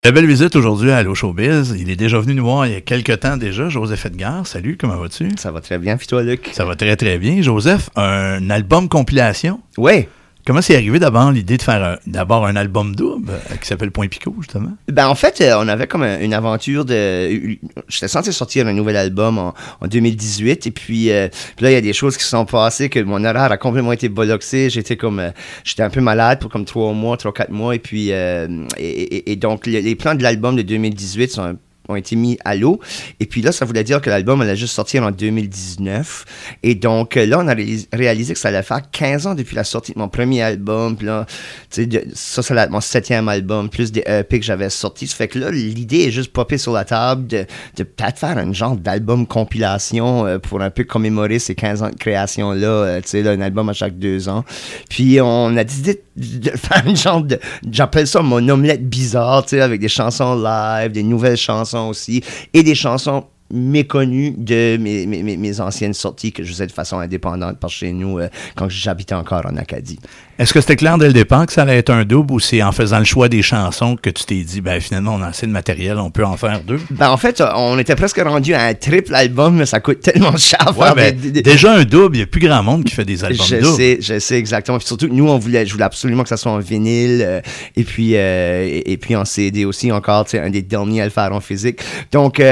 La belle visite aujourd'hui à Allo Showbiz. Il est déjà venu nous voir il y a quelques temps déjà. Joseph Edgar, salut, comment vas-tu? Ça va très bien, puis toi, Luc? Ça va très très bien. Joseph, un album compilation? Oui. Comment c'est arrivé d'abord l'idée de faire d'abord un album double qui s'appelle Point Picot, justement? Ben en fait, on avait comme une aventure de... J'étais censé sortir un nouvel album en 2018, et puis là, il y a des choses qui se sont passées, que mon horaire a complètement été bolloxé. J'étais un peu malade pour comme 3-4 mois, et puis... et donc, les plans de l'album de 2018 ont été mis à l'eau. Et puis là, ça voulait dire que l'album allait juste sortir en 2019. Et donc là, on a réalisé que ça allait faire 15 ans depuis la sortie de mon premier album. Puis là, tu sais, ça, c'est mon 7e album, plus des EP que j'avais sortis. Ça fait que là, l'idée est juste popée sur la table de peut-être faire un genre d'album compilation pour un peu commémorer ces 15 ans de création-là. Tu sais, là, un album à chaque 2 ans. Puis on a décidé de faire une genre de... J'appelle ça mon omelette bizarre, tu sais, avec des chansons live, des nouvelles chansons aussi, et des chansons méconnues de mes anciennes sorties que je faisais de façon indépendante par chez nous quand j'habitais encore en Acadie. Est-ce que c'était clair dès le départ que ça allait être un double, ou c'est en faisant le choix des chansons que tu t'es dit, ben finalement on a assez de matériel, on peut en faire 2? Ben en fait, on était presque rendu à un triple album, mais ça coûte tellement cher. Ouais, ben, déjà un double, il n'y a plus grand monde qui fait des albums doubles. Je sais exactement. Puis surtout, nous, je voulais absolument que ça soit en vinyle, et puis en CD aussi encore, tu sais, un des derniers à le faire en physique. Donc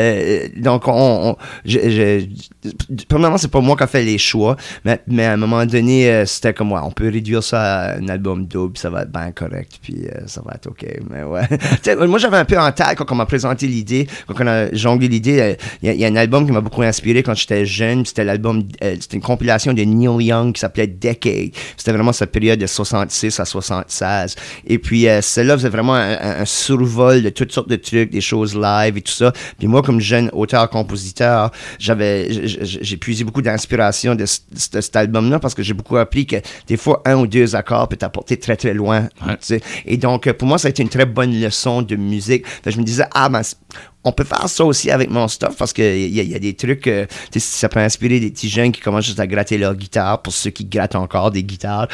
premièrement, c'est pas moi qui ai fait les choix, mais à un moment donné, c'était comme, ouais, on peut réduire ça à un album double, ça va être bien correct, puis ça va être OK. Mais ouais. Moi, j'avais un peu en tête quand on m'a présenté l'idée, quand on a jonglé l'idée. Il y a un album qui m'a beaucoup inspiré quand j'étais jeune. C'était c'était une compilation de Neil Young qui s'appelait Decade. C'était vraiment cette période de 66 à 76. Et puis, celle-là faisait vraiment un survol de toutes sortes de trucs, des choses live et tout ça. Puis moi, comme jeune auteur-compositeur, j'ai puisé beaucoup d'inspiration de cet album-là parce que j'ai beaucoup appris que des fois, 1 ou 2 accords peut t'apporter très, très loin. Ouais. Tu sais. Et donc, pour moi, ça a été une très bonne leçon de musique. Fait que je me disais, on peut faire ça aussi avec mon stuff parce qu'il y a des trucs, ça peut inspirer des petits jeunes qui commencent juste à gratter leur guitare. Pour ceux qui grattent encore des guitares,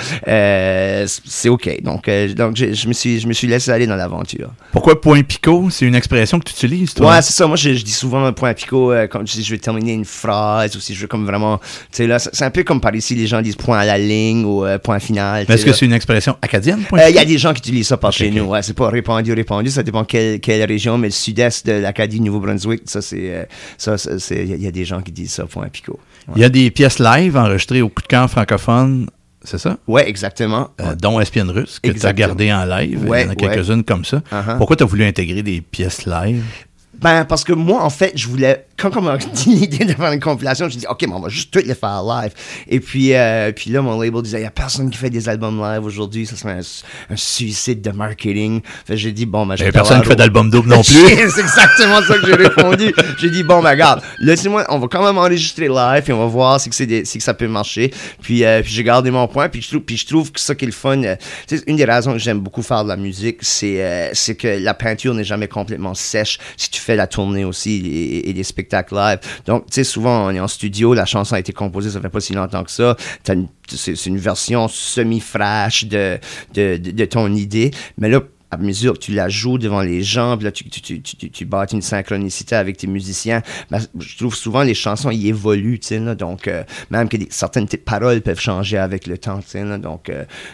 c'est OK. Donc je me suis laissé aller dans l'aventure. Pourquoi Point Picot? C'est une expression que tu utilises, toi? Ouais, c'est ça. Moi, je dis souvent Point Picot quand je veux terminer une phrase ou si je veux comme vraiment... Tu sais, là, c'est un peu comme par ici, les gens disent point à la ligne ou point final. Mais est-ce que c'est une expression acadienne, Point Picot? Il y a des gens qui utilisent ça par chez nous. Ouais, c'est pas répandu. Ça dépend quelle région, mais le sud-est de l'Acadie, Nouveau-Brunswick, il y a des gens qui disent ça, Point Picot. Ouais. Il y a des pièces live enregistrées au Coup de cœur francophone, c'est ça? Oui, exactement. Dont Espionne russe, que tu as gardé en live. Ouais, il y en a quelques-unes comme ça. Uh-huh. Pourquoi tu as voulu intégrer des pièces live? Ben, parce que moi, en fait, je voulais... Quand on m'a dit l'idée de faire une compilation, je me suis dit, OK, mais on va juste toutes les faire live. Et puis là, mon label disait, il n'y a personne qui fait des albums live aujourd'hui. Ça serait un suicide de marketing. Fait que j'ai dit, bon, ben, il n'y a personne qui fait d'album double non plus. C'est exactement ça que j'ai répondu. J'ai dit, bon, ben, regarde, laissez-moi, on va quand même enregistrer live et on va voir si que ça peut marcher. Puis j'ai gardé mon point. Puis je trouve que ça qui est le fun, une des raisons que j'aime beaucoup faire de la musique, c'est que la peinture n'est jamais complètement sèche si tu fais la tournée aussi et des spectacles live. Donc, tu sais, souvent, on est en studio, la chanson a été composée, ça fait pas si longtemps que ça. C'est une version semi-fraîche de ton idée. Mais là, à mesure que tu la joues devant les gens, puis là, tu bâtis une synchronicité avec tes musiciens, ben, je trouve souvent les chansons, ils évoluent, tu sais, là, donc, même que certaines paroles peuvent changer avec le temps, tu sais, là, donc,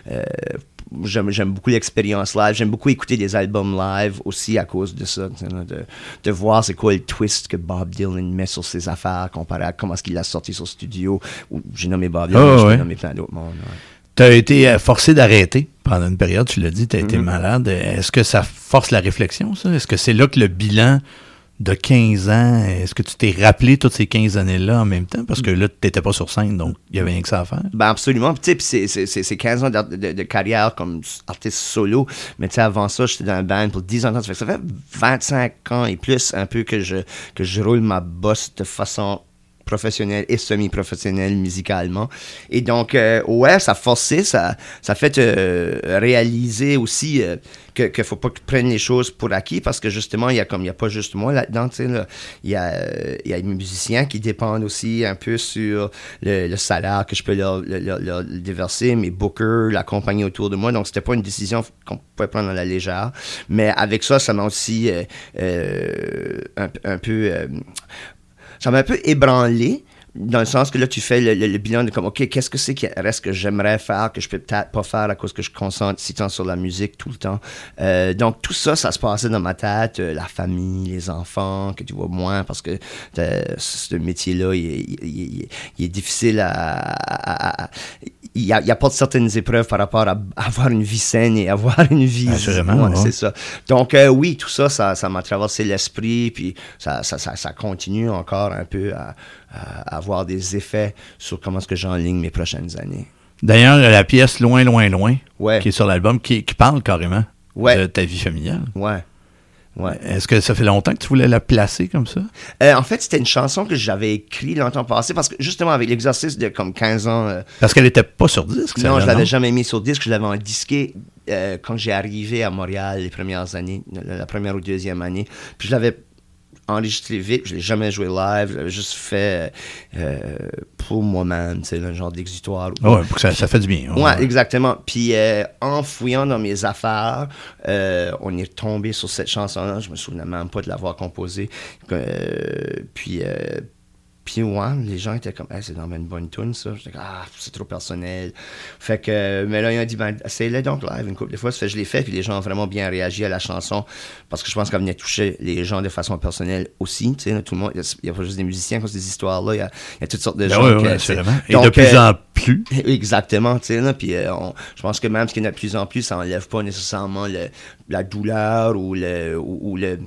j'aime beaucoup l'expérience live. J'aime beaucoup écouter des albums live aussi à cause de ça. De voir c'est quoi le twist que Bob Dylan met sur ses affaires comparé à comment est-ce qu'il l'a sorti sur studio. J'ai nommé Bob Dylan, j'ai nommé plein d'autres mondes. Ouais. Tu as été forcé d'arrêter pendant une période, tu l'as dit, tu as été malade. Est-ce que ça force la réflexion, ça? Est-ce que c'est là que le bilan de 15 ans, est-ce que tu t'es rappelé toutes ces 15 années-là en même temps? Parce que là, tu n'étais pas sur scène, donc il n'y avait rien que ça à faire. Ben absolument. Tu sais, c'est 15 ans de carrière comme artiste solo. Mais tu sais, avant ça, j'étais dans un band pour 10 ans. Ça fait 25 ans et plus un peu que je roule ma bosse de façon professionnel et semi-professionnel musicalement. Et donc, ouais, ça forçait, ça fait réaliser aussi qu'il faut pas que tu prennes les choses pour acquis parce que justement, il y a pas juste moi là-dedans, tu sais, là. Il y a des musiciens qui dépendent aussi un peu sur le salaire que je peux leur déverser, mes bookers, la compagnie autour de moi. Donc, c'était pas une décision qu'on pouvait prendre à la légère. Mais avec ça, ça m'a aussi ça m'a un peu ébranlé, dans le sens que là, tu fais le bilan de comme, OK, qu'est-ce que c'est qui reste que j'aimerais faire, que je peux peut-être pas faire à cause que je concentre si tant sur la musique tout le temps. Donc, tout ça, ça se passait dans ma tête. La famille, les enfants, que tu vois moins, parce que ce métier-là, il est difficile il apporte certaines épreuves par rapport à avoir une vie saine et avoir une vie... Assurément, c'est ça. Donc, oui, tout ça, ça m'a traversé l'esprit, puis ça continue encore un peu à avoir des effets sur comment est-ce que j'enligne mes prochaines années. D'ailleurs, la pièce Loin, loin, loin, ouais. qui est sur l'album, qui parle carrément de ta vie familiale. Ouais. Ouais. Est-ce que ça fait longtemps que tu voulais la placer comme ça? En fait, c'était une chanson que j'avais écrite longtemps passé parce que justement avec l'exercice de comme 15 ans... Parce qu'elle n'était pas sur disque? Non, je l'avais jamais mis sur disque. Je l'avais en disqué quand j'ai arrivé à Montréal les premières années, la première ou deuxième année. Puis je l'avais enregistré vite, je l'ai jamais joué live, je l'avais juste fait pour moi-même, tu sais, un genre d'exutoire. Ouais, pour que ça fait du bien. Ouais, exactement. Puis en fouillant dans mes affaires, on est tombé sur cette chanson-là, je me souvenais même pas de l'avoir composée. Puis ouais, les gens étaient comme, hey, c'est vraiment une bonne tune ça. J'étais comme, c'est trop personnel. Fait que, mais là, ils ont dit, ben, essaye-le donc live une couple de fois. Ça fait, je l'ai fait, puis les gens ont vraiment bien réagi à la chanson parce que je pense qu'elle venait toucher les gens de façon personnelle aussi. Tu sais, tout le monde, il n'y a pas juste des musiciens qui ont ces histoires-là, il y a toutes sortes de gens. Oui, assurément. Et donc, de plus en plus. Exactement, tu sais, là. Puis je pense que même ce qu'il y en a de plus en plus, ça n'enlève pas nécessairement la douleur ou le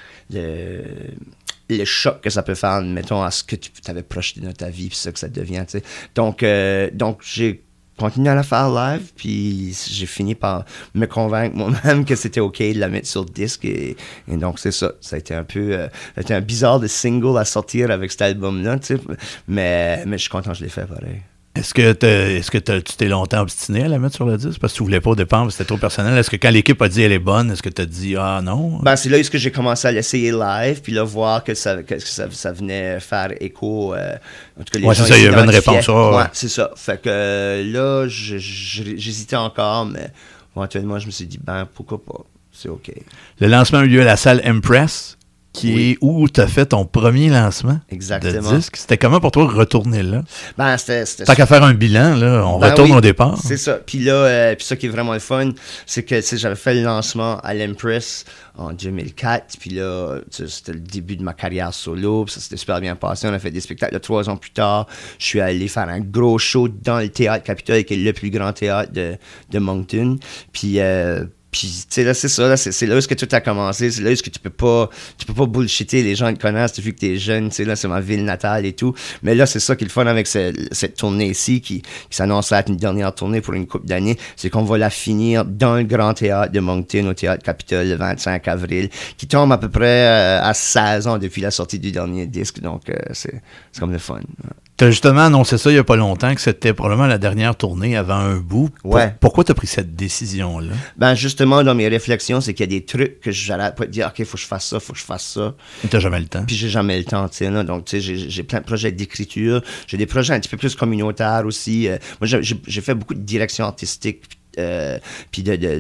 choc que ça peut faire, mettons, à ce que tu avais projeté dans ta vie, puis ça que ça devient, tu sais. Donc, j'ai continué à la faire live, puis j'ai fini par me convaincre moi-même que c'était OK de la mettre sur le disque, et donc c'est ça. Ça a été un peu un bizarre de single à sortir avec cet album-là, tu sais, mais je suis content que je l'ai fait pareil. Est-ce que tu t'es longtemps obstiné à la mettre sur le disque parce que tu voulais pas au départ, c'était trop personnel? Est-ce que quand l'équipe a dit elle est bonne, est-ce que tu as dit non? Ben, c'est là où j'ai commencé à l'essayer live, puis là, voir que ça venait faire écho. En tout cas, les gens c'est ça, il y avait une réponse. Ouais, c'est ça. Fait que là, j'hésitais encore, mais éventuellement, je me suis dit, ben, pourquoi pas? C'est OK. Le lancement a eu lieu à la salle Impress, qui est où tu as fait ton premier lancement de disque. C'était comment pour toi retourner là? Ben, c'était tant qu'à faire un bilan, là, on retourne au départ. C'est ça. Puis là, puis ça qui est vraiment le fun, c'est que j'avais fait le lancement à l'Empress en 2004. Puis là, c'était le début de ma carrière solo. Puis ça s'était super bien passé. On a fait des spectacles. Là, 3 ans plus tard, je suis allé faire un gros show dans le Théâtre Capitole, qui est le plus grand théâtre de Moncton. Puis, tu sais, là, c'est ça, là, c'est là où tout a commencé, c'est là où tu peux pas bullshitter, les gens te connaissent, vu que t'es jeune, tu sais, là, c'est ma ville natale et tout. Mais là, c'est ça qui est le fun avec cette tournée ici, qui s'annonce être une dernière tournée pour une couple d'années, c'est qu'on va la finir dans le Grand Théâtre de Moncton, au Théâtre Capitole, le 25 avril, qui tombe à peu près à 16 ans depuis la sortie du dernier disque, donc c'est comme le fun. Tu as justement annoncé ça il n'y a pas longtemps, que c'était probablement la dernière tournée avant un bout. Ouais. Pourquoi tu as pris cette décision-là? Ben justement, dans mes réflexions, c'est qu'il y a des trucs que j'arrête pas de dire, OK, faut que je fasse ça. Et tu n'as jamais le temps. Puis j'ai jamais le temps, tu sais, là. Donc, tu sais, j'ai plein de projets d'écriture. J'ai des projets un petit peu plus communautaires aussi. Moi, j'ai fait beaucoup de direction artistique, puis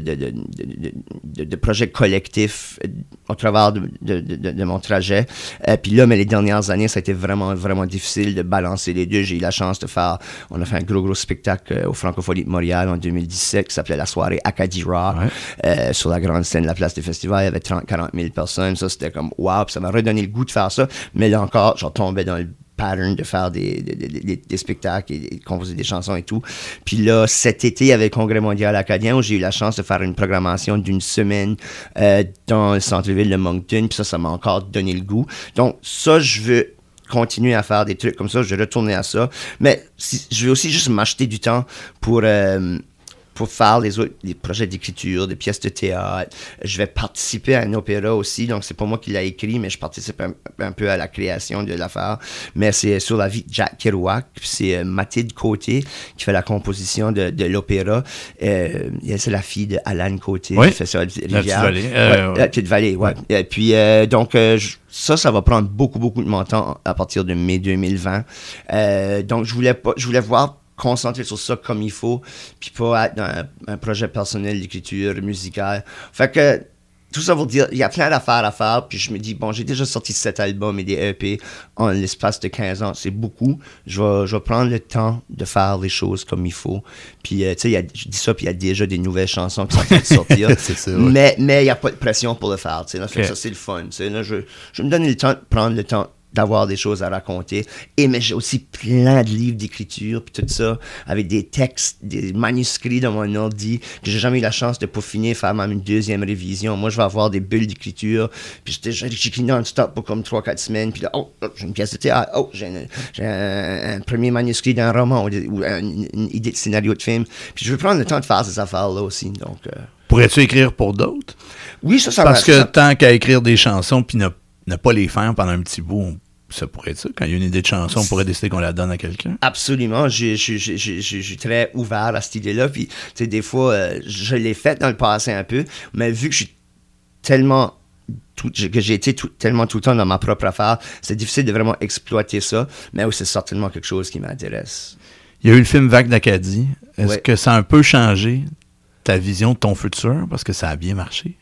de projets collectifs au travers de mon trajet. Puis là, mais les dernières années, ça a été vraiment, vraiment difficile de balancer les deux. J'ai eu la chance on a fait un gros spectacle au Francophonie de Montréal en 2017 qui s'appelait la soirée Acadie Rock, sur la grande scène de la place des festivals. Il y avait 30-40 000 personnes. Ça, c'était comme wow, puis ça m'a redonné le goût de faire ça. Mais là encore, je retombais dans le pattern de faire des spectacles et de composer des chansons et tout. Puis là, cet été, avec le Congrès mondial acadien, où j'ai eu la chance de faire une programmation d'une semaine dans le centre-ville de Moncton, puis ça m'a encore donné le goût. Donc ça, je veux continuer à faire des trucs comme ça, je vais retourner à ça. Mais je vais aussi juste m'acheter du temps pour pour faire les projets d'écriture, des pièces de théâtre. Je vais participer à un opéra aussi, donc c'est pas moi qui l'ai écrit, mais je participe un peu à la création de l'affaire. Mais c'est sur la vie de Jack Kerouac, puis c'est Mathilde Côté qui fait la composition de l'opéra. C'est la fille de Alan Côté qui fait ça à Rivière. La Petite Vallée, ouais. Et puis, donc, ça va prendre beaucoup de mon temps à partir de mai 2020. Donc, je voulais voir concentrer sur ça comme il faut, puis pas être dans un projet personnel d'écriture musicale. Fait que, tout ça pour dire, il y a plein d'affaires à faire, puis je me dis, bon, j'ai déjà sorti 7 albums et des EP en l'espace de 15 ans, c'est beaucoup. Je vais prendre le temps de faire les choses comme il faut. Puis, tu sais, je dis ça, puis il y a déjà des nouvelles chansons qui sont en train de sortir. C'est ça, ouais. Mais il n'y a pas de pression pour le faire, tu sais. Là, fait que ça, c'est le fun. Tu sais, là, je me donne le temps de prendre le temps d'avoir des choses à raconter. Mais j'ai aussi plein de livres d'écriture, puis tout ça, avec des textes, des manuscrits dans mon ordi, que j'ai jamais eu la chance de peaufiner, faire même une deuxième révision. Moi, je vais avoir des bulles d'écriture, puis j'écris non-stop pour comme 3-4 semaines, puis là, j'ai une pièce de théâtre, j'ai un premier manuscrit d'un roman, ou une idée de scénario de film. Puis je veux prendre le temps de faire ces affaires-là aussi, donc... Pourrais-tu écrire pour d'autres? Oui, ça Parce que tant qu'à écrire des chansons, puis ne pas les faire pendant un petit bout, ça pourrait être ça. Quand il y a une idée de chanson, on pourrait décider qu'on la donne à quelqu'un. Absolument. Je suis très ouvert à cette idée-là. Puis, tu sais, des fois, je l'ai fait dans le passé un peu, mais vu que je suis tellement... que j'ai été tellement tout le temps dans ma propre affaire, c'est difficile de vraiment exploiter ça, mais c'est certainement quelque chose qui m'intéresse. Il y a eu le film Vague d'Acadie. Est-ce que ça a un peu changé ta vision de ton futur? Parce que ça a bien marché.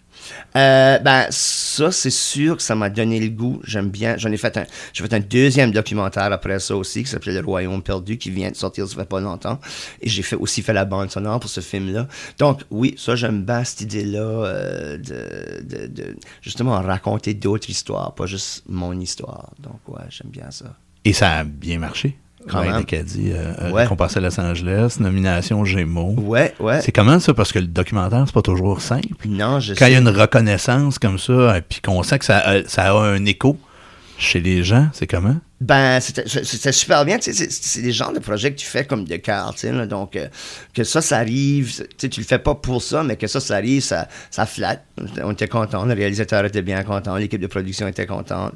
Ça, c'est sûr que ça m'a donné le goût. J'aime bien. J'ai fait un deuxième documentaire après ça aussi, qui s'appelait Le Royaume perdu, qui vient de sortir, ça fait pas longtemps. Et j'ai aussi fait la bande sonore pour ce film-là. Donc, oui, ça, j'aime bien cette idée-là de justement raconter d'autres histoires, pas juste mon histoire. Donc, ouais, j'aime bien ça. Et ça a bien marché? Vague d'Acadie, récompensé à Los Angeles, nomination Gémeaux. Ouais. C'est comment ça? Parce que le documentaire, c'est pas toujours simple. Non, je sais. Quand il y a une reconnaissance comme ça, puis qu'on sent que ça a un écho chez les gens, c'est comment? C'était super bien. C'est des genres de projets que tu fais comme de cœur. Donc, que ça arrive, tu le fais pas pour ça, mais que ça arrive, ça flatte. On était content, le réalisateur était bien content, l'équipe de production était contente.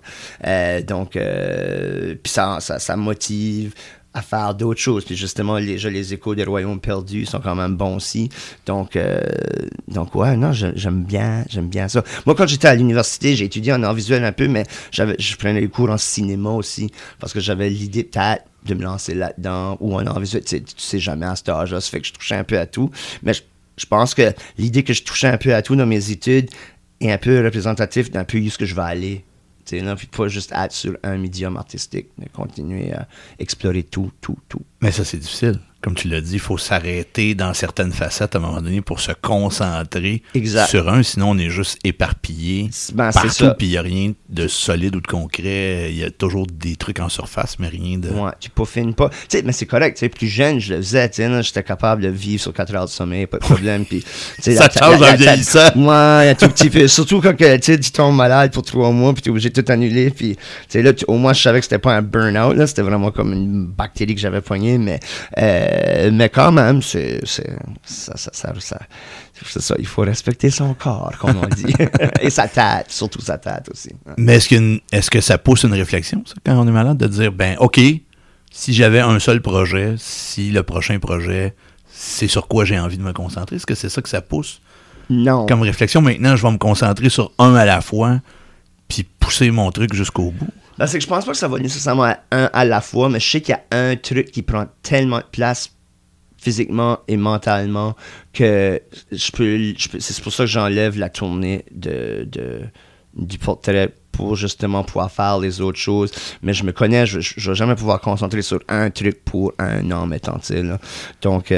Puis ça motive à faire d'autres choses. Puis justement, les échos des Royaumes perdus sont quand même bons aussi. Donc ouais, non, j'aime bien ça. Moi, quand j'étais à l'université, j'ai étudié en art visuel un peu, mais je prenais des cours en cinéma aussi, parce que j'avais l'idée peut-être de me lancer là-dedans, ou en art visuel. Tu sais jamais à cet âge-là, ça fait que je touchais un peu à tout. Mais je pense que l'idée que je touchais un peu à tout dans mes études est un peu représentatif d'un peu où ce que je vais aller. Puis pas juste être sur un médium artistique, mais continuer à explorer tout. Mais ça, c'est difficile. Comme tu l'as dit, il faut s'arrêter dans certaines facettes à un moment donné pour se concentrer sur un, sinon on est juste éparpillé partout, puis il n'y a rien de solide ou de concret. Il y a toujours des trucs en surface, mais rien de... Ouais, tu peaufines pas. Mais c'est correct, plus jeune, je le faisais, j'étais capable de vivre sur 4 heures de sommeil, pas de problème. Puis, ça change en vieillissant. Ouais, un tout petit peu. Surtout quand tu tombes malade pour 3 mois, puis tu es obligé de tout annuler. Puis, là, au moins, je savais que c'était pas un burn-out, là, c'était vraiment comme une bactérie que j'avais poignée, mais quand même, c'est ça, il faut respecter son corps, comme on dit. Et sa tête, surtout sa tête aussi. Mais est-ce que ça pousse une réflexion, ça, quand on est malade, de dire, OK, si j'avais un seul projet, si le prochain projet, c'est sur quoi j'ai envie de me concentrer, est-ce que c'est ça que ça pousse? Non. Comme réflexion, maintenant, je vais me concentrer sur un à la fois, puis pousser mon truc jusqu'au bout. C'est que je pense pas que ça va nécessairement à un à la fois, mais je sais qu'il y a un truc qui prend tellement de place physiquement et mentalement que c'est pour ça que j'enlève la tournée du portrait pour justement pouvoir faire les autres choses. Mais je me connais, je vais jamais pouvoir concentrer sur un truc pour un an, mettons-il. Donc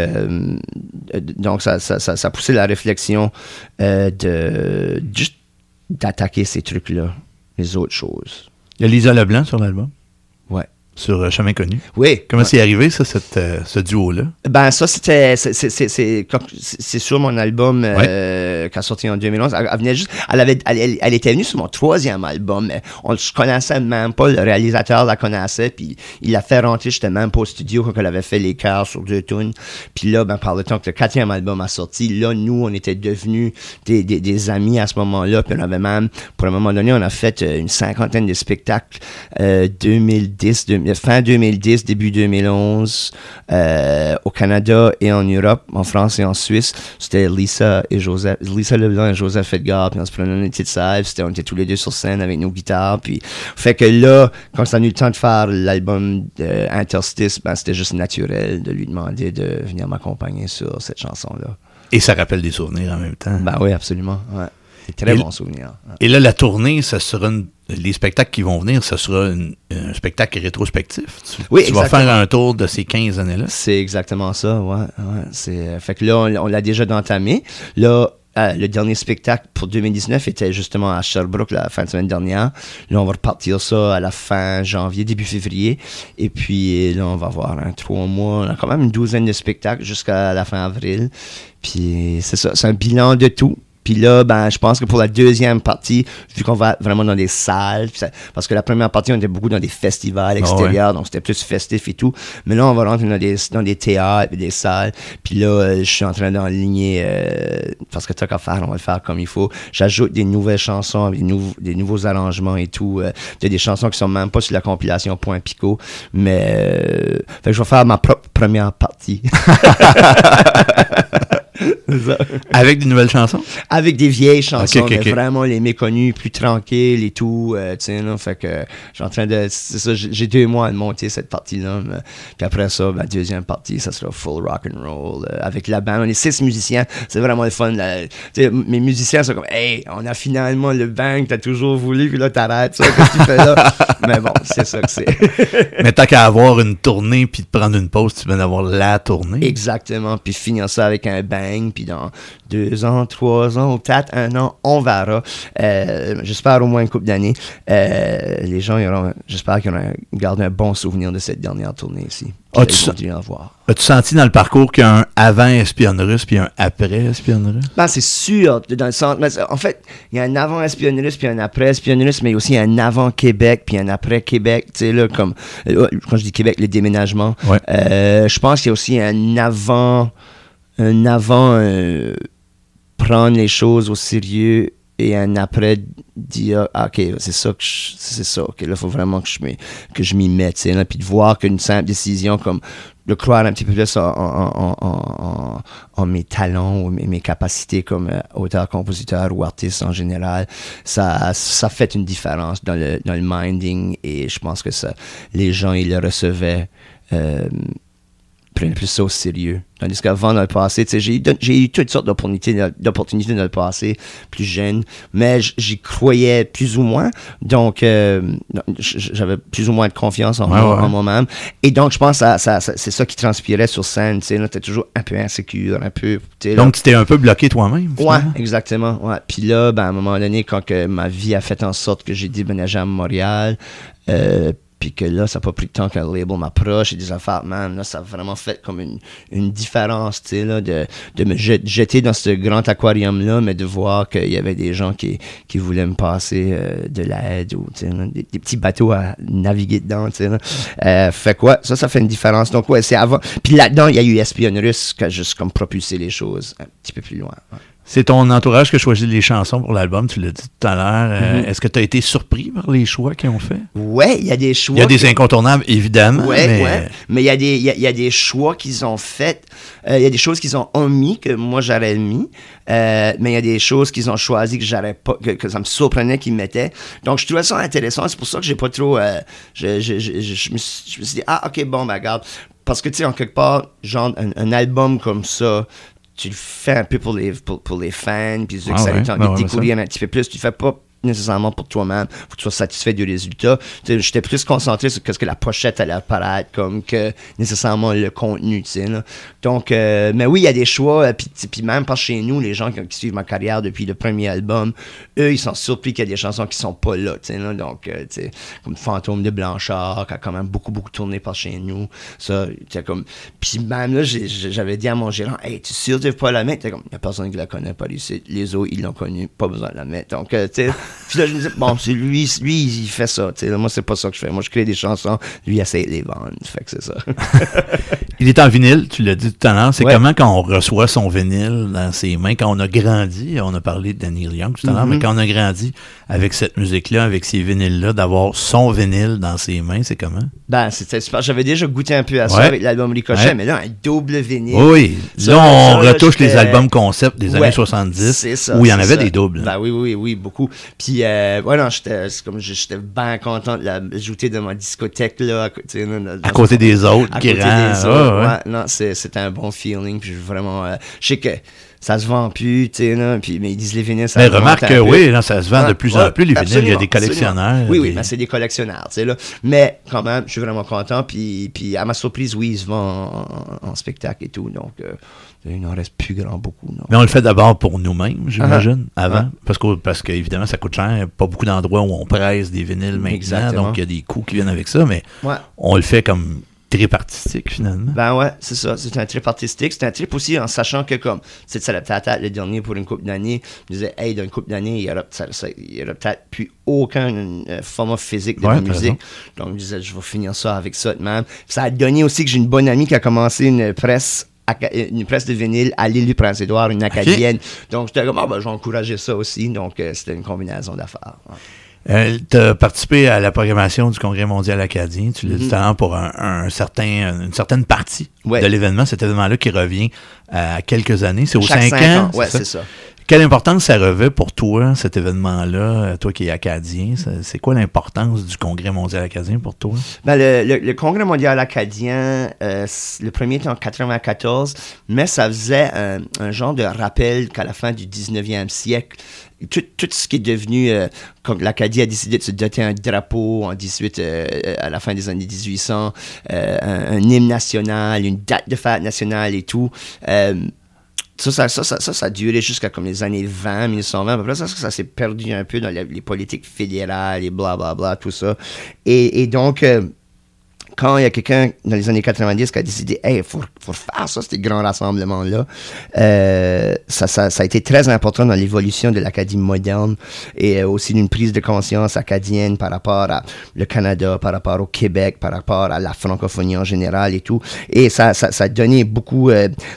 ça poussait la réflexion juste d'attaquer ces trucs-là, les autres choses. Il y a Lisa Leblanc sur l'album. Ouais. sur Chemin Connu. Oui. Comment c'est arrivé, ça, ce duo-là? Ben, ça, c'est sur mon album qui a sorti en 2011. Elle venait juste, elle était venue sur mon 3e album, mais je connaissais même pas, le réalisateur la connaissait, puis il l'a fait rentrer, j'étais même pas au studio quand elle avait fait les chœurs sur 2 tunes. Puis là, par le temps que le 4e album a sorti, là, nous, on était devenus des amis à ce moment-là, puis on avait même, pour un moment donné, on a fait une 50aine de spectacles, fin 2010, début 2011, au Canada et en Europe, en France et en Suisse. C'était Lisa Leblanc et Joseph Edgar, puis on se prenait une petite salle, on était tous les deux sur scène avec nos guitares, puis fait que là, quand ça a eu le temps de faire l'album Interstice, c'était juste naturel de lui demander de venir m'accompagner sur cette chanson-là. Et ça rappelle des souvenirs en même temps. Ben oui, absolument, ouais. Très bon souvenir. Et là, la tournée, ça sera les spectacles qui vont venir, ce sera un spectacle rétrospectif. Tu vas faire un tour de ces 15 années-là. C'est exactement ça, ouais. Fait que là, on l'a déjà entamé. Là, le dernier spectacle pour 2019 était justement à Sherbrooke la fin de semaine dernière. Là, on va repartir ça à la fin janvier, début février. Et puis là, on va avoir 3 mois. On a quand même une 12aine de spectacles jusqu'à la fin avril. Puis c'est ça, c'est un bilan de tout. Puis là, je pense que pour la deuxième partie, vu qu'on va vraiment dans des salles, parce que la première partie, on était beaucoup dans des festivals extérieurs, donc c'était plus festif et tout. Mais là, on va rentrer dans des théâtres et des salles. Puis là, je suis en train d'enligner, parce que tant qu'à faire, on va le faire comme il faut. J'ajoute des nouvelles chansons, des nouveaux arrangements et tout. Des chansons qui sont même pas sur la compilation Point Picot. Mais fait que je vais faire ma propre première partie. Avec des nouvelles chansons? Avec des vieilles chansons, okay. Vraiment les méconnues, plus tranquilles et tout, tu sais, là, fait que je suis en train de, c'est ça, j'ai 2 mois à monter cette partie-là, puis après ça, la deuxième partie, ça sera full rock and roll, avec la bande, on est 6 musiciens, c'est vraiment le fun, mes musiciens sont comme, hey, on a finalement le bang que t'as toujours voulu, puis là t'arrêtes, ça, qu'est-ce que tu fais là? Mais bon, c'est ça que c'est. Mais tant qu'à avoir une tournée, puis de prendre une pause, tu viens d'avoir la tournée. Exactement, puis finir ça avec un bang, puis dans 2 ans, 3 ans, ou peut-être 1 an, on verra. J'espère au moins une couple d'années. Les gens, j'espère qu'ils auront gardé un bon souvenir de cette dernière tournée ici. As-tu senti dans le parcours qu'il y a un avant Espionne Russe puis un après Espionne Russe? C'est sûr, dans le sens. En fait, il y a un avant Espionne Russe puis un après Espionne Russe, mais il y a aussi un avant Québec puis un après Québec. Tu sais, là, comme quand je dis Québec, le déménagement. Ouais. Je pense qu'il y a aussi un avant prendre les choses au sérieux et un après dire ok, c'est ça, ok, là il faut vraiment que je m'y mette, tu sais, puis de voir qu'une simple décision comme de croire un petit peu plus en mes talents ou mes capacités comme auteur, compositeur ou artiste en général, ça fait une différence dans le minding, et je pense que ça, les gens ils le recevaient, prennent plus ça au sérieux. Tandis qu'avant, dans le passé, j'ai eu toutes sortes d'opportunités dans le passé, plus jeune, mais j'y croyais plus ou moins, donc j'avais plus ou moins de confiance en moi-même, et donc je pense que c'est ça qui transpirait sur scène, t'es toujours un peu insécure, un peu... Donc tu t'es un peu bloqué toi-même? Ouais, exactement, ouais. Puis là, à un moment donné, quand que ma vie a fait en sorte que j'ai déménagé à Montréal, puis que là, ça n'a pas pris de temps qu'un label m'approche et des affaires, man, là, ça a vraiment fait comme une différence, tu sais, là, de me jeter dans ce grand aquarium-là, mais de voir qu'il y avait des gens qui voulaient me passer de l'aide, ou, tu sais, des petits bateaux à naviguer dedans, tu sais, là. Fait quoi, ça fait une différence. Donc, ouais, c'est avant. Puis là-dedans, il y a eu Espionne Russe qui a juste comme propulsé les choses un petit peu plus loin. Ouais. C'est ton entourage qui a choisi les chansons pour l'album, tu l'as dit tout à l'heure. Est-ce que tu as été surpris par les choix qu'ils ont fait? Oui, il y a des choix. Il y a des incontournables, évidemment. Oui, mais il y a des choix qu'ils ont faits. Il y a des choses qu'ils ont omis que moi j'aurais mis. Mais il y a des choses qu'ils ont choisies que j'aurais pas, que ça me surprenait qu'ils mettaient. Donc je trouvais ça intéressant. C'est pour ça que j'ai pas trop. Je me suis dit, ok, bon, regarde. Parce que tu sais, en quelque part, genre un album comme ça, tu le fais un peu pour les fans, puis ceux qui ça les tente de découvrir un petit peu plus. Tu le fais pas nécessairement pour toi-même. Faut que tu sois satisfait du résultat. J'étais plus concentré sur ce que la pochette allait apparaître comme que nécessairement le contenu, tu sais, là. Donc, mais oui, il y a des choix. Puis même par chez nous, les gens qui suivent ma carrière depuis le premier album, eux, ils sont surpris qu'il y a des chansons qui sont pas là, tu sais, là. Donc, tu sais, comme Fantôme de Blanchard, qui a quand même beaucoup tourné par chez nous. Ça, tu comme... Puis même là, j'avais dit à mon gérant, « Hey, tu es sûr que tu veux pas la mettre? » Il y a personne qui la connaît pas ici. Les autres, ils l'ont connue, pas besoin de la mettre. Donc, tu sais, puis là, je me disais, bon, c'est lui, il fait ça, tu sais. Moi, c'est pas ça que je fais. Moi, je crée des chansons, lui, il essaie de les vendre. Fait que c'est ça. Il est en vinyle, tu l'as dit tout à l'heure. C'est comment quand on reçoit son vinyle dans ses mains, quand on a grandi, on a parlé de Neil Young tout à l'heure, mais quand on a grandi avec cette musique-là, avec ces vinyles-là, d'avoir son vinyle dans ses mains, c'est comment? Ben, c'était super. J'avais déjà goûté un peu à ça avec l'album Ricochet, mais là, un double vinyle. Oui, ça, là, on retouche les albums concept des années 70, ça, où il y en avait des doubles. Ben oui, beaucoup. Puis, non, j'étais bien content de l'ajouter dans ma discothèque, là, à côté des autres, à côté des autres. Non, c'était un bon feeling, puis vraiment, je sais que ça se vend plus, tu sais, là, puis, mais ils disent les vinyles, ça se vend. Mais remarque que oui, là, ça se vend de plus en plus, les vinyles, il y a des collectionneurs. Oui, mais c'est des collectionneurs, tu sais, là. Mais quand même, je suis vraiment content, puis à ma surprise, oui, ils se vendent en spectacle et tout, donc il n'en reste plus beaucoup. Non. Mais on le fait d'abord pour nous-mêmes, j'imagine, avant, parce que évidemment, ça coûte cher, pas beaucoup d'endroits où on presse des vinyles maintenant, exactement. Donc il y a des coûts qui viennent avec ça, mais on le fait comme trip artistique, finalement. Ben ouais, c'est ça. C'est un trip artistique. C'est un trip aussi en sachant que, comme, c'est ça, le dernier pour une couple d'années, je disais, hey, dans une couple d'années, il y aura peut-être plus aucun format physique de la musique. Donc, je disais, je vais finir ça avec ça, même. Ça a donné aussi que j'ai une bonne amie qui a commencé une presse de vinyle à l'île du Prince-Édouard, une acadienne. Okay. Donc, j'étais comme, je vais encourager ça aussi. Donc, c'était une combinaison d'affaires. Ouais. Tu as participé à la programmation du Congrès mondial acadien, tu l'as dit tout à l'heure, pour une certaine partie de l'événement, cet événement-là qui revient à quelques années, c'est aux 5 ans. Oui, c'est ça. Quelle importance ça revêt pour toi, cet événement-là, toi qui es acadien? C'est quoi l'importance du Congrès mondial acadien pour toi? Ben, le Congrès mondial acadien, le premier était en 1994, mais ça faisait un genre de rappel qu'à la fin du 19e siècle, tout ce qui est devenu, quand l'Acadie a décidé de se doter un drapeau en à la fin des années 1800, un hymne national, une date de fête nationale et tout. Ça a duré jusqu'à comme les années 1920. Après ça s'est perdu un peu dans les politiques fédérales et blablabla, tout ça. Et donc, quand il y a quelqu'un dans les années 90 qui a décidé, hey, faut faire ça, ces grands rassemblements-là, ça a été très important dans l'évolution de l'Acadie moderne et aussi d'une prise de conscience acadienne par rapport à le Canada, par rapport au Québec, par rapport à la francophonie en général et tout. Et ça a donné beaucoup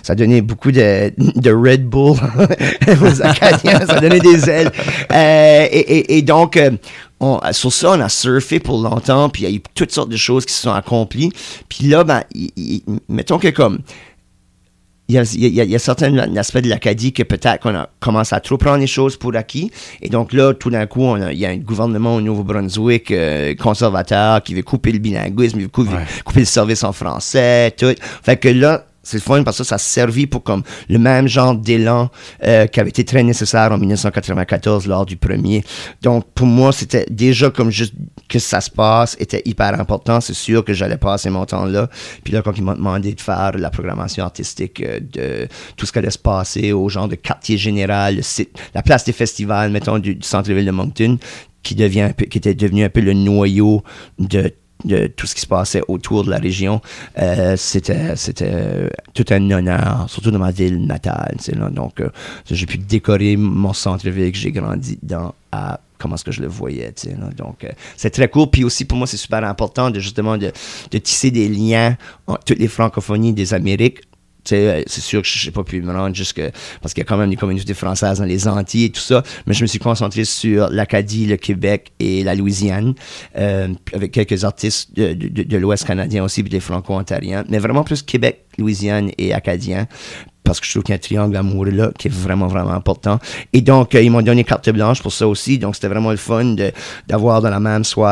de Red Bull aux Acadiens, ça a donné des ailes. Et donc, sur ça, on a surfé pour longtemps, puis il y a eu toutes sortes de choses qui se sont accomplies. Puis là, mettons que comme, il y a certains aspects de l'Acadie que peut-être qu'on a commencé à trop prendre les choses pour acquis. Et donc là, tout d'un coup, il y a un gouvernement au Nouveau-Brunswick conservateur qui veut couper le bilinguisme, qui veut couper le service en français, tout. Fait que là, c'est le fun parce que ça a servi pour comme le même genre d'élan qui avait été très nécessaire en 1994 lors du premier. Donc, pour moi, c'était déjà comme juste que ça se passe, était hyper important. C'est sûr que j'allais passer mon temps là. Puis là, quand ils m'ont demandé de faire la programmation artistique de tout ce qui allait se passer au genre de quartier général, le site, la place des festivals, mettons, du centre-ville de Moncton, qui était devenu un peu le noyau de tout ce qui se passait autour de la région, c'était tout un honneur, surtout dans ma ville natale. Là. Donc, j'ai pu décorer mon centre-ville que j'ai grandi dans à comment est-ce que je le voyais. Là. Donc, c'est très cool. Puis aussi, pour moi, c'est super important de tisser des liens entre toutes les francophonies des Amériques. C'est sûr que je n'ai pas pu me rendre parce qu'il y a quand même des communautés françaises dans les Antilles et tout ça, mais je me suis concentré sur l'Acadie, le Québec et la Louisiane, avec quelques artistes de l'Ouest canadien aussi, puis des Franco-ontariens, mais vraiment plus Québec, Louisiane et Acadien, parce que je trouve qu'il y a un triangle amoureux là qui est vraiment, vraiment important. Et donc, ils m'ont donné carte blanche pour ça aussi, donc c'était vraiment le fun d'avoir dans la même soirée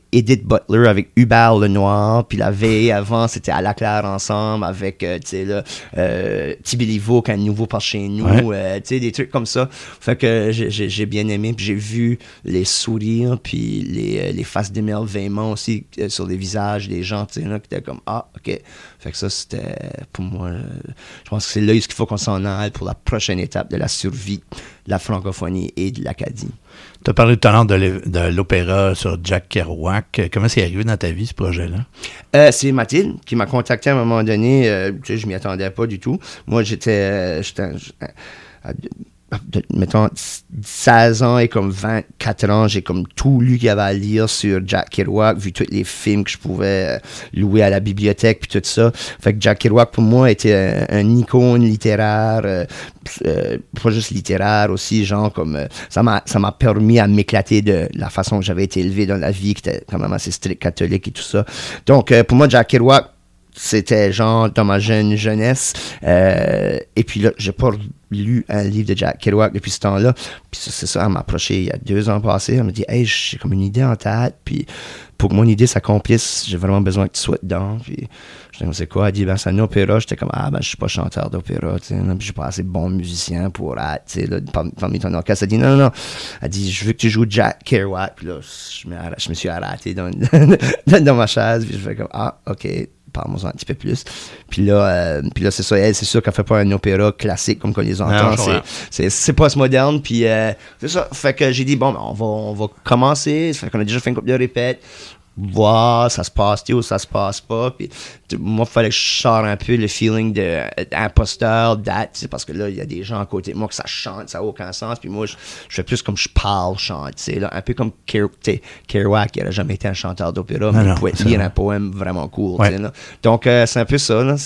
Edith Butler avec Hubert Lenoir, puis la veille avant, c'était À la Claire ensemble avec, tu sais, là, Tibéliveau, quand nouveau par chez nous, tu sais, des trucs comme ça. Fait que j'ai bien aimé, puis j'ai vu les sourires, puis les faces d'émerveillement aussi sur les visages des gens, tu sais, là, qui étaient comme, ah, OK. Fait que ça, c'était, pour moi, je pense que c'est là qu'il faut qu'on s'en aille pour la prochaine étape de la survie de la francophonie et de l'Acadie. Tu as parlé tout à l'heure de l'opéra sur Jack Kerouac. Comment c'est arrivé dans ta vie, ce projet-là? C'est Mathilde qui m'a contacté à un moment donné. Tu sais, je m'y attendais pas du tout. Moi, j'étais mettons, 16 ans et comme 24 ans, j'ai comme tout lu qu'il y avait à lire sur Jack Kerouac, vu tous les films que je pouvais louer à la bibliothèque, puis tout ça. Fait que Jack Kerouac, pour moi, était un icône littéraire, pas juste littéraire aussi, genre comme... ça m'a permis à m'éclater de la façon que j'avais été élevé dans la vie, qui était quand même assez strict catholique et tout ça. Donc, pour moi, Jack Kerouac, c'était genre dans ma jeunesse. Et puis là, j'ai pas lu un livre de Jack Kerouac depuis ce temps-là. Puis c'est ça, elle m'a approché il y a 2 ans passés. Elle m'a dit, hey, j'ai comme une idée en tête. Puis pour que mon idée s'accomplisse, j'ai vraiment besoin que tu sois dedans. Puis je dis, c'est quoi? Elle dit, ben, c'est un opéra. J'étais comme, je suis pas chanteur d'opéra. Tu sais, je suis pas assez bon musicien pour être, tu sais, là, parmi ton orchestre. Elle dit, non. Elle dit, je veux que tu joues Jack Kerouac. Puis là, je me suis arrêté dans ma chaise. Puis je fais comme, OK. Parle-moi un petit peu plus. Puis là, c'est ça. Elle, c'est sûr qu'elle fait pas un opéra classique comme qu'on les entend. C'est post-moderne. Puis c'est ça. Fait que j'ai dit, bon, on va commencer. Ça fait qu'on a déjà fait une couple de répètes. Voir, ça se passe, ou ça se passe pas. Puis moi, il fallait que je sorte un peu le feeling d'imposteur, parce que là, il y a des gens à côté de moi que ça chante, ça n'a aucun sens. Puis moi, je fais plus comme je parle, chante, là, un peu comme Kerouac, qui n'aurait jamais été un chanteur d'opéra, mais il pouvait lire un poème vraiment cool. Ouais. Là. Donc, c'est un peu ça. Là.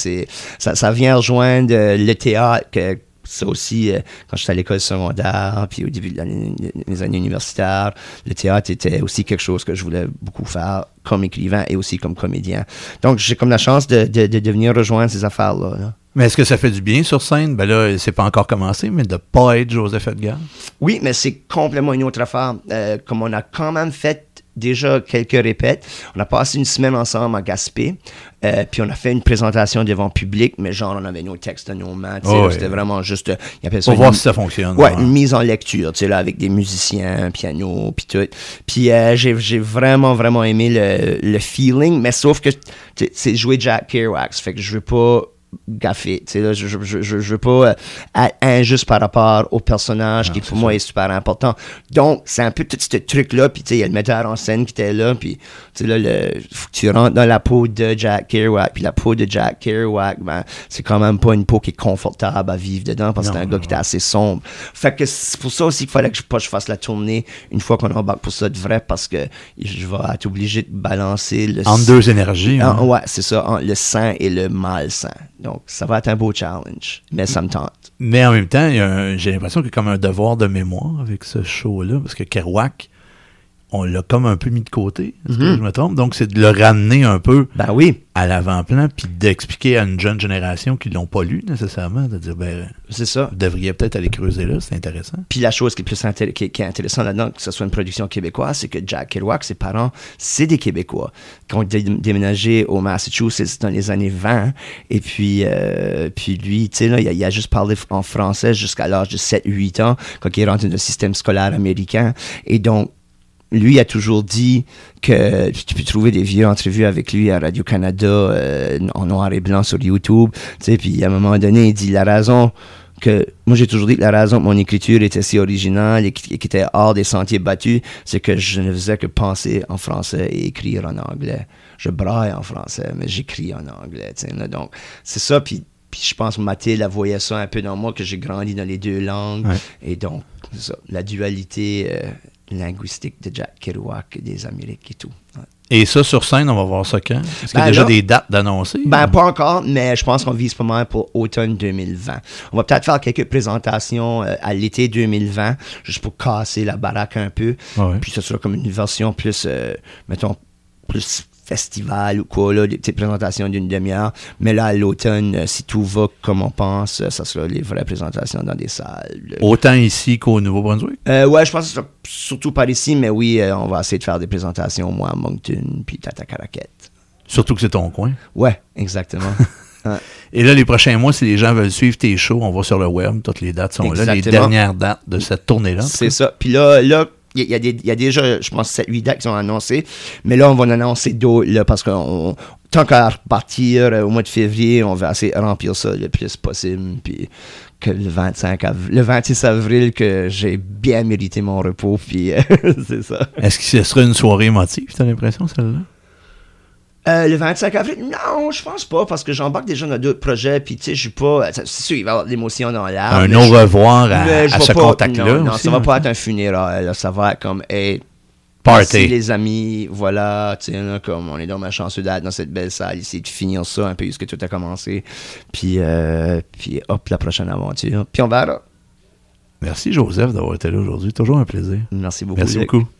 Ça vient rejoindre le théâtre ça aussi, quand j'étais à l'école secondaire, puis au début des années universitaires, le théâtre était aussi quelque chose que je voulais beaucoup faire comme écrivain et aussi comme comédien. Donc, j'ai comme la chance de venir rejoindre ces affaires-là. Là. Mais est-ce que ça fait du bien sur scène? Ben là, c'est pas encore commencé, mais de ne pas être Joseph Edgar? Oui, mais c'est complètement une autre affaire. Comme on a quand même fait déjà quelques répètes. On a passé une semaine ensemble à Gaspé, puis on a fait une présentation devant public, mais genre on avait nos textes dans nos mains, c'était vraiment juste... Pour voir si ça fonctionne. Ouais, une mise en lecture, tu sais, là, avec des musiciens, piano, puis tout. Puis j'ai vraiment, vraiment aimé le feeling, mais sauf que c'est jouer Jack Kerouac, fait que je veux pas gaffer, tu sais, là, je veux pas être injuste par rapport au personnage qui pour moi est super important. Donc, c'est un peu tout ce truc-là, puis tu sais, il y a le metteur en scène qui était là, puis tu sais, là, faut que tu rentres dans la peau de Jack Kerouac, puis la peau de Jack Kerouac, ben, c'est quand même pas une peau qui est confortable à vivre dedans, parce que c'est un gars qui était assez sombre. Fait que c'est pour ça aussi qu'il fallait que je fasse la tournée une fois qu'on embarque pour ça de vrai, parce que je vais être obligé de balancer entre deux énergies. Ouais, c'est ça, entre le sain et le malsain. Donc, ça va être un beau challenge, mais ça me tente. Mais en même temps, j'ai l'impression qu'il y a comme un devoir de mémoire avec ce show-là, parce que Kerouac, on l'a comme un peu mis de côté, est-ce que je me trompe? Donc, c'est de le ramener un peu à l'avant-plan, puis d'expliquer à une jeune génération qui ne l'ont pas lu nécessairement, de dire, c'est ça. Vous devriez peut-être aller creuser là, c'est intéressant. Puis la chose qui est intéressante là-dedans, que ce soit une production québécoise, c'est que Jack Kerouac, ses parents, c'est des Québécois qui ont déménagé au Massachusetts dans les années 20, et puis lui, tu sais, là, il a juste parlé en français jusqu'à l'âge de 7-8 ans, quand il est rentré dans le système scolaire américain, et donc, lui a toujours dit que tu peux trouver des vieux entrevues avec lui à Radio-Canada en noir et blanc sur YouTube. Tu sais, puis à un moment donné, il dit la raison que... Moi, j'ai toujours dit que la raison que mon écriture était si originale et qui était hors des sentiers battus, c'est que je ne faisais que penser en français et écrire en anglais. Je braille en français, mais j'écris en anglais. Tu sais, là, donc, c'est ça, puis je pense que Mathilde, elle voyait ça un peu dans moi, que j'ai grandi dans les deux langues. Ouais. Et donc, c'est ça, la dualité... linguistique de Jack Kerouac des Amériques et tout. Ouais. Et ça, sur scène, on va voir ça quand? Est-ce qu'il y a déjà des dates d'annoncer? Pas encore, mais je pense qu'on vise pas mal pour automne 2020. On va peut-être faire quelques présentations à l'été 2020, juste pour casser la baraque un peu. Ouais. Puis ce sera comme une version plus, mettons, plus festival ou quoi, là, des petites présentations d'une demi-heure. Mais là, à l'automne, si tout va comme on pense, ça sera les vraies présentations dans des salles. Autant ici qu'au Nouveau-Brunswick? Ouais, je pense que ce sera surtout par ici, mais oui, on va essayer de faire des présentations, moi, à Moncton, puis Tata-Caraquette. Surtout que c'est ton coin. Ouais, exactement. Et là, les prochains mois, si les gens veulent suivre tes shows, on va sur le web, toutes les dates sont Exactement. là, les dernières dates de cette tournée-là. C'est ça. Puis là, il y a déjà, je pense, 7-8 dates qui sont annoncées, mais là, on va en annoncer d'autres, là, parce qu'on tant qu'à repartir au mois de février, on va essayer de remplir ça le plus possible, puis que le 26 avril, que j'ai bien mérité mon repos, puis c'est ça. Est-ce que ce sera une soirée émotive, t'as l'impression, celle-là? Le 25 avril, non, je pense pas, parce que j'embarque déjà dans d'autres projets, puis tu sais, je suis pas... C'est sûr, il va y avoir de l'émotion dans l'air. Un au-revoir à ce contact-là. Non, aussi, ça va pas être un funérail, là, ça va être comme, hey, party. merci les amis, voilà, tu sais, là, comme on est dans ma chanceux d'être dans cette belle salle, essayer de finir ça un peu, ce que tout a commencé, puis hop, la prochaine aventure, puis on verra. Merci Joseph d'avoir été là aujourd'hui, toujours un plaisir. Merci beaucoup. Merci Luc. beaucoup.